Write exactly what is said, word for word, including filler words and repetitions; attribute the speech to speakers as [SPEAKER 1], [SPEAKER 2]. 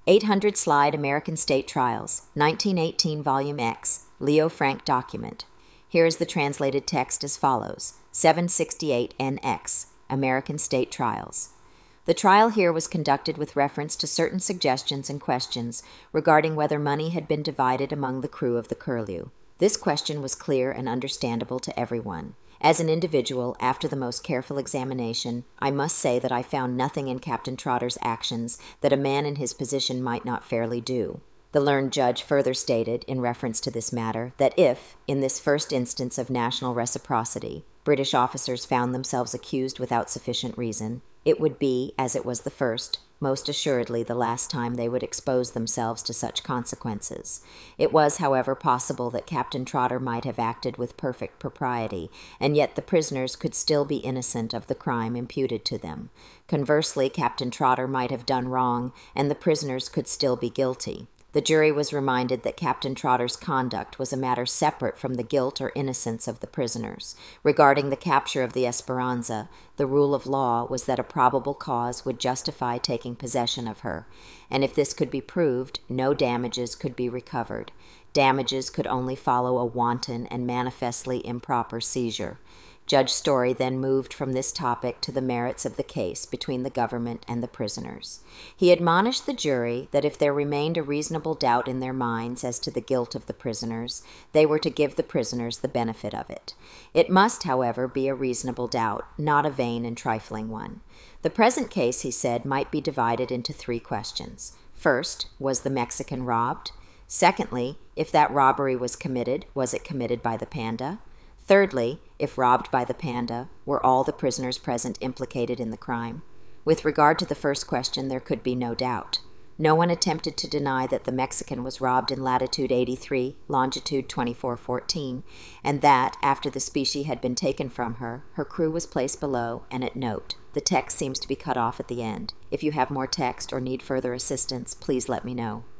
[SPEAKER 1] eight hundred slide American State Trials, nineteen eighteen Volume X, Leo Frank document. Here is the translated text as follows. seven sixty-eight N X, American State Trials. The trial here was conducted with reference to certain suggestions and questions regarding whether money had been divided among the crew of the Curlew. This question was clear and understandable to everyone. As an individual, after the most careful examination, I must say that I found nothing in Captain Trotter's actions that a man in his position might not fairly do. The learned judge further stated, in reference to this matter, that if, in this first instance of national reciprocity, British officers found themselves accused without sufficient reason, it would be, as it was the first, most assuredly the last time they would expose themselves to such consequences. It was, however, possible that Captain Trotter might have acted with perfect propriety, and yet the prisoners could still be innocent of the crime imputed to them. Conversely, Captain Trotter might have done wrong, and the prisoners could still be guilty. The jury was reminded that Captain Trotter's conduct was a matter separate from the guilt or innocence of the prisoners. Regarding the capture of the Esperanza, the rule of law was that a probable cause would justify taking possession of her, and if this could be proved, no damages could be recovered. Damages could only follow a wanton and manifestly improper seizure. Judge Story then moved from this topic to the merits of the case between the government and the prisoners. He admonished the jury that if there remained a reasonable doubt in their minds as to the guilt of the prisoners, they were to give the prisoners the benefit of it. It must, however, be a reasonable doubt, not a vain and trifling one. The present case, he said, might be divided into three questions. First, was the Mexican robbed? Secondly, if that robbery was committed, was it committed by the Panda? Thirdly, if robbed by the Panda, were all the prisoners present implicated in the crime? With regard to the first question, there could be no doubt. No one attempted to deny that the Mexican was robbed in latitude eighty-three, longitude twenty-four fourteen, and that, after the specie had been taken from her, her crew was placed below, and at note. The text seems to be cut off at the end. If you have more text or need further assistance, please let me know.